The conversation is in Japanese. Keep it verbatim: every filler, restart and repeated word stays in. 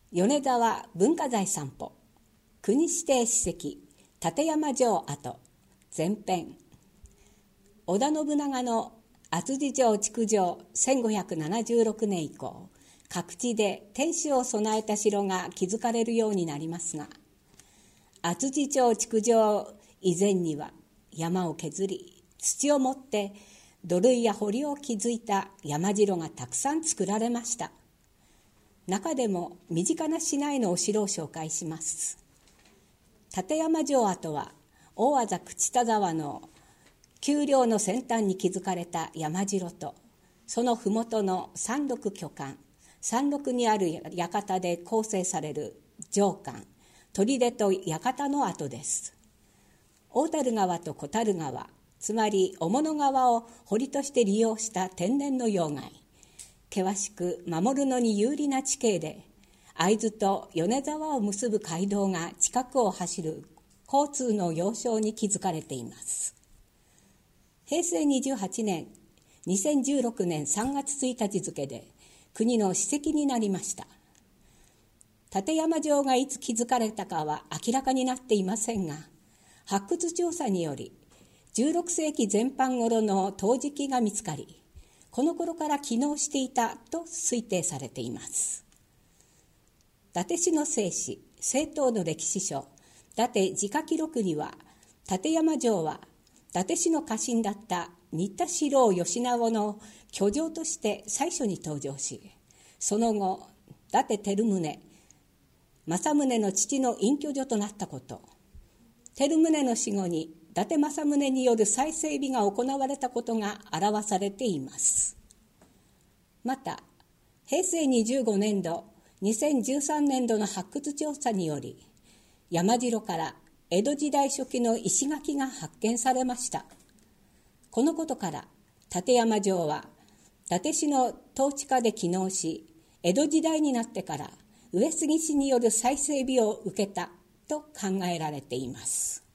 米沢文化財散歩国指定史跡立山城跡前編。織田信長の厚地城築城せんごひゃくななじゅうろくねん以降、各地で天守を備えた城が築かれるようになりますが、厚地城築城以前には山を削り土を盛って土塁や堀を築いた山城がたくさん作られました。中でも身近な市内のお城を紹介します。立山城跡は大字口田沢の丘陵の先端に築かれた山城と、その麓の三六巨漢、山麓にある館で構成される城館、砦と館の跡です。大樽川と小樽川、つまり雄物川を堀として利用した天然の要害、険しく守るのに有利な地形で、会津と米沢を結ぶ街道が近くを走る交通の要衝に築かれています。へいせいにじゅうはちねん、にせんじゅうろくねんさんがつついたち付で国の史跡になりました。立山城がいつ築かれたかは明らかになっていませんが、発掘調査によりじゅうろくせいき前半頃の陶磁器が見つかり、この頃から機能していたと推定されています。伊達氏の正史、政党の歴史書、伊達自家記録には、立山城は伊達氏の家臣だった新田四郎義直の居城として最初に登場し、その後、伊達照宗、政宗の父の隠居所となったこと、照宗の死後に伊達政宗による再整備が行われたことが表されています。また、へいせいにじゅうごねんど、にせんじゅうさんねんどの発掘調査により、山城から江戸時代初期の石垣が発見されました。このことから、立山城は伊達氏の統治下で機能し、江戸時代になってから上杉氏による再整備を受けたと考えられています。